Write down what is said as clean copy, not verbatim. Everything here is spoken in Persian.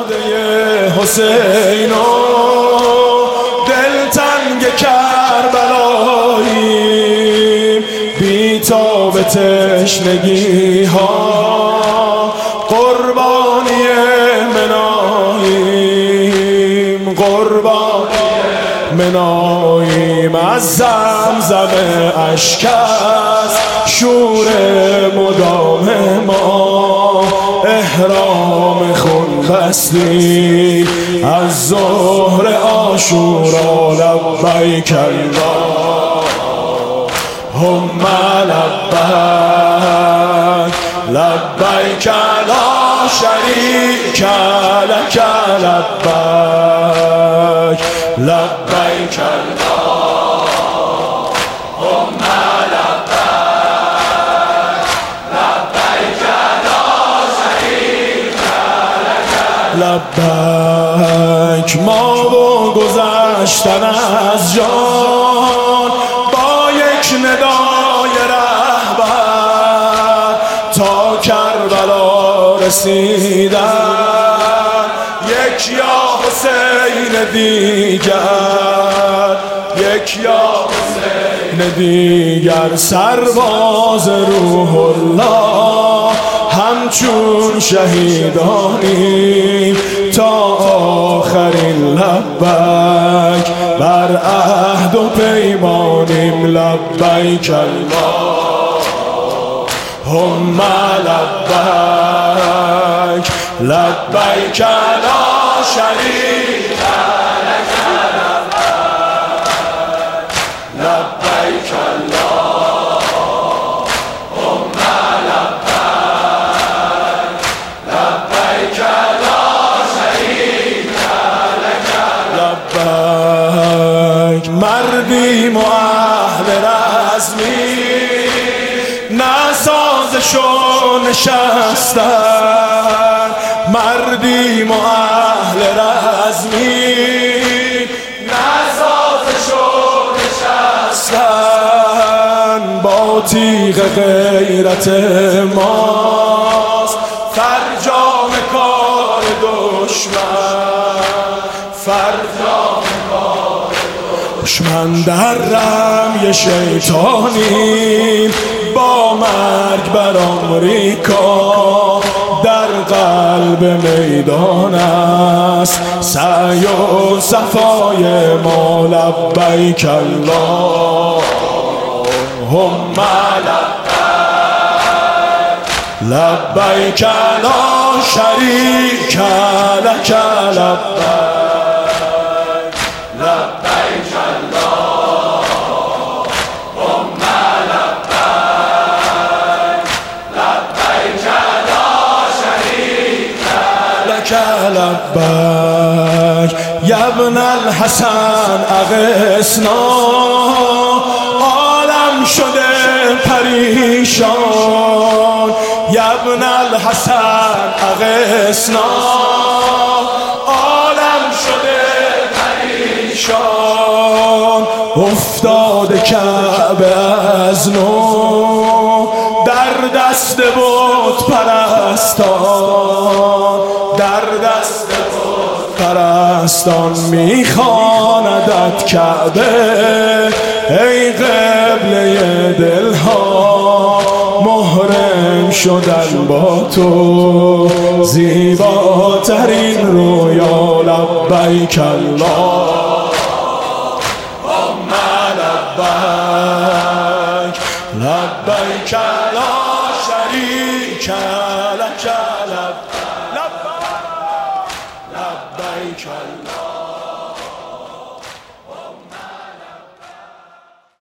باده حسین و دلتنگ کربلاییم، بی تاب تشنگی ها قربانی مناییم، قربانی مناییم. از زمزم اشک است شور مدام ما، احرام خون بستی از ظهر عاشورا. لبیک اللهم لبیک، لبیک لا شریک لک لبیک، لبیک اللهم لبیک. ما و گذشتن از جان با یک ندای رهبر تا کربلا رسیدن، یک یا حسین دیگر، یک یا حسین دیگر. سرباز روح الله همچون شهیدانیم تا آخرین. لبیک بر عهد و پیمانیم. لبیک اللهم لبیک، لبیک لا شریک لک لبیک، لبیک اللهم لبیک، لبیک لا شریک لک لبیک. مردیم و اهل رزمی نسازشو نشستن، مردیم و اهل رزمی نسازشو نشستن. با تیغ غیرت ماست فرجام کار دشمن، فرجام کار دشمن. در رمی شیطانیم با مرگ بر آمریکا، در قلب میدان است سعی و صفای ما. لبیک اللهم لبیک، لبیک لا شریک لک لبیک، لبیک اللهم لبیک، لبیک لا شریک لک لبیک. یا ابن الحسن اغثنا، عالم شده پریشان. یا ابن الحسن اغثنا، عالم شده پریشان. افتاده کعبه از نو در دست بت پرستان، در دست بت پرستان. میخواندت کعبه ای قبله دلها، محرم شدن با تو زیباترین رویا. لبیک اللهم لبیک، لبیک لا شریک لک لبیک، لبیک الله.